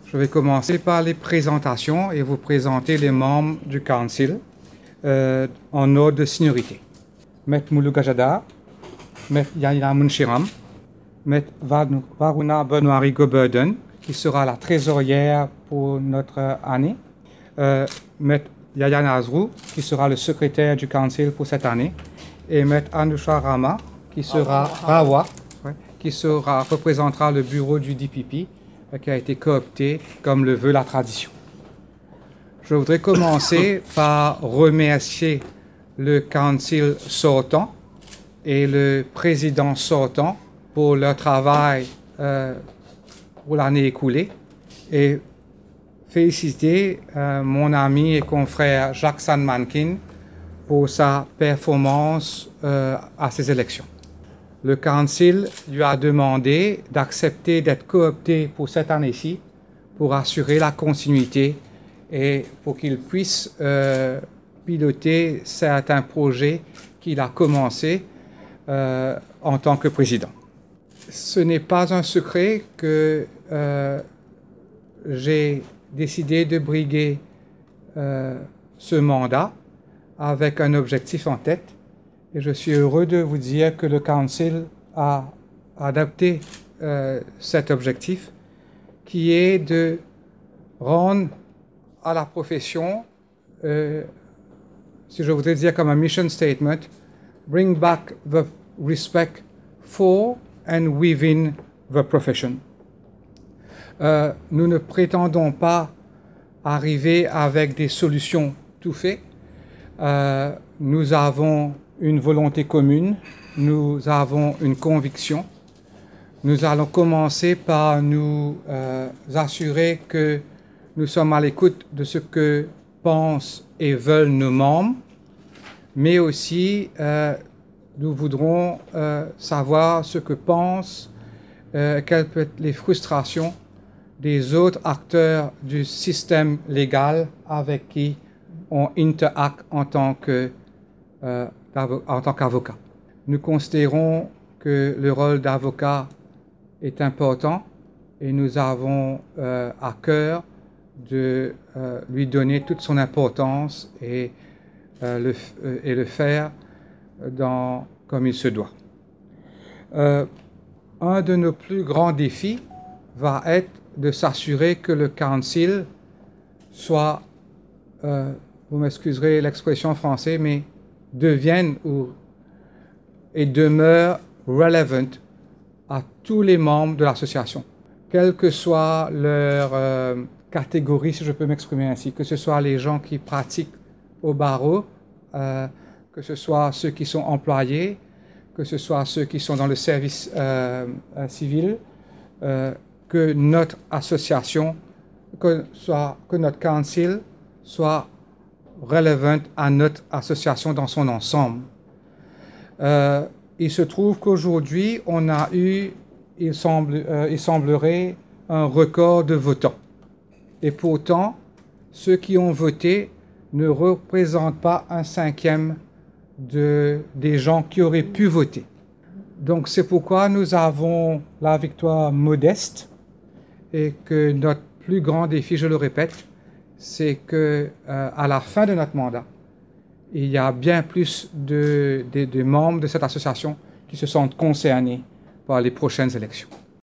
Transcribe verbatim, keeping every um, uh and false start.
Je vais commencer par les présentations et vous présenter les membres du Council euh, en ordre de seniorité. Maître Moulou Gajada, Maître Yaya Munshiram, Maître Varuna Benoît Goburden, qui sera la trésorière pour notre année, euh, Maître Yaya Nazrou, qui sera le secrétaire du Council pour cette année, et Maître Anusha Rama, qui sera Rawa, ouais, qui sera, représentera le bureau du D P P, euh, qui a été coopté comme le veut la tradition. Je voudrais commencer par remercier le Council sortant et le président sortant pour leur travail euh, pour l'année écoulée et féliciter euh, mon ami et confrère Jacques Sanmankin pour sa performance euh, à ces élections. Le Council lui a demandé d'accepter d'être coopté pour cette année-ci pour assurer la continuité et pour qu'il puisse euh, piloter certains projets qu'il a commencés euh, en tant que président. Ce n'est pas un secret que euh, j'ai décidé de briguer euh, ce mandat avec un objectif en tête et je suis heureux de vous dire que le Council a adapté euh, cet objectif qui est de rendre à la profession, euh, si je voudrais dire comme un mission statement, bring back the respect for and within the profession. Euh, nous ne prétendons pas arriver avec des solutions tout faites. Euh, nous avons une volonté commune, nous avons une conviction. Nous allons commencer par nous euh, assurer que nous sommes à l'écoute de ce que pensent et veulent nos membres, mais aussi euh, nous voudrons euh, savoir ce que pensent, euh, quelles peuvent être les frustrations des autres acteurs du système légal avec qui on interacte en tant que, euh, en tant qu'avocat. Nous considérons que le rôle d'avocat est important et nous avons euh, à cœur de euh, lui donner toute son importance et, euh, le, euh, et le faire dans, comme il se doit. Euh, un de nos plus grands défis va être de s'assurer que le Council soit, euh, vous m'excuserez l'expression française, mais devienne ou, et demeure relevant à tous les membres de l'association, quelle que soit leur euh, catégorie, si je peux m'exprimer ainsi, que ce soit les gens qui pratiquent au barreau, euh, que ce soit ceux qui sont employés, que ce soit ceux qui sont dans le service euh, euh, civil, euh, que notre association, que, soit, que notre council soit relevant à notre association dans son ensemble. Euh, il se trouve qu'aujourd'hui, on a eu, il, semble, euh, il semblerait, un record de votants. Et pourtant, ceux qui ont voté ne représentent pas un cinquième de, des gens qui auraient pu voter. Donc c'est pourquoi nous avons la victoire modeste et que notre plus grand défi, je le répète, c'est que euh, à la fin de notre mandat, il y a bien plus de, de, de membres de cette association qui se sentent concernés par les prochaines élections.